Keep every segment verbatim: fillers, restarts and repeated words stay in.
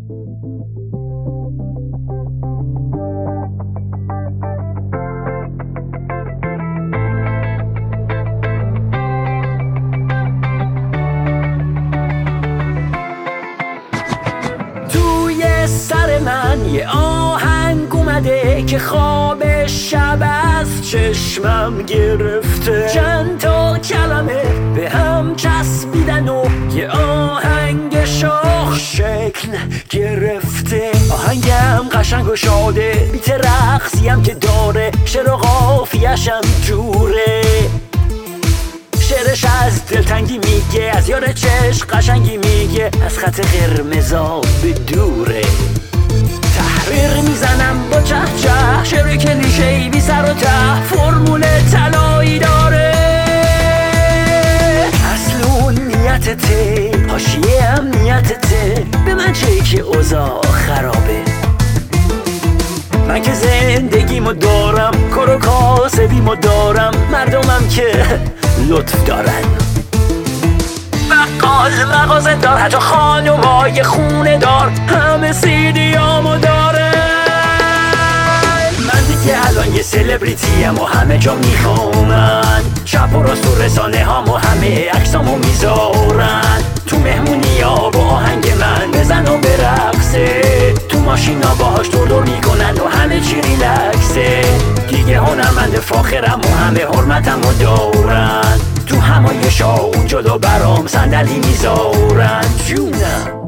سر من یه آهنگ اومده که خواب شب از چشمم گرفته، چند تا کلمه به هم چسبیدن و یه آهنگ شاخ شکل گرفته. آهنگم قشنگ و شاده، بیت رقصیم که داره، شعر و قافیه‌شم جوره. شعرش از دلتنگی میگه، از یار چشم قشنگی میگه، از خط قرمزا به دوره. تحریر میزنم با چه چه، شعر کلیشه‌ای بی سر و ته، فرمول طلایی داره. اصل نیتته، حاشیه هم نیتته، به من چه که اوضاع خرابه. من که زندگیمو دارم، کار و کاسبیمو دارم، مردمم که لطف دارن. بقال مغازه دار، حتی خانمای خونه دار، همه سیدیامو داره. من دیگه الان یه سلبریتیم و همه جا میخوامن، چپ و راست و رسانه هامو همه عکسامو میذارن. تو مهمونی ها با آهنگ من بزن و برقصه، تو ماشینا باهاش دور دور میکنن و همه چی ریلکسه. دیگه هنرمند فاخرم و همه حرمتم و دارن، تو همایشا اون جلو برام صندلی میذارن. جونم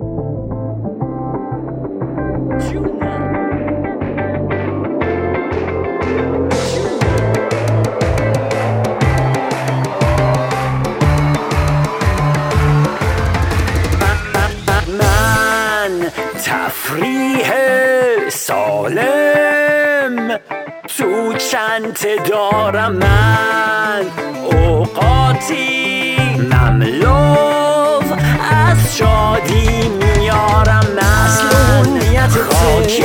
تفریح سالم تو چنت دارم، من اوقاتی مملو از شادی میارم. من خاک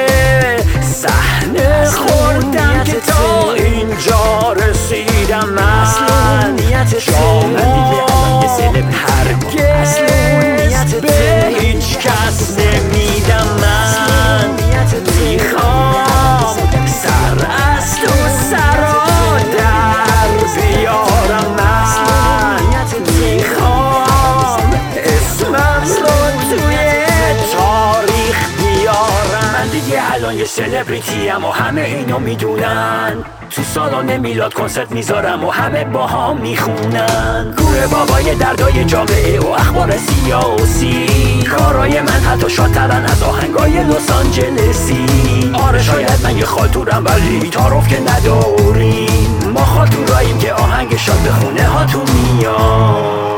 صحنه خوردم که تا اینجا رسیدم. من شما هرگز به هیچ کس نمیدم. من میخوام سر از تو سرا در بیارم. من میخوام اسمم رو توی تاریخ بیارم. من دیگه الان یه سلبریتیم و همه اینو میدونن، تو سالن میلاد کنسرت میذارم و همه با هم میخونن. گوره بابای دردای جامعه و اخبار سیاسی، کارای من حتی شادترن از آهنگای لس آنجلسی. آره شاید من یه خالتورم ولی تعارف که نداریم، ما خالتوراییم که آهنگ شاد به خونه هاتون میاد.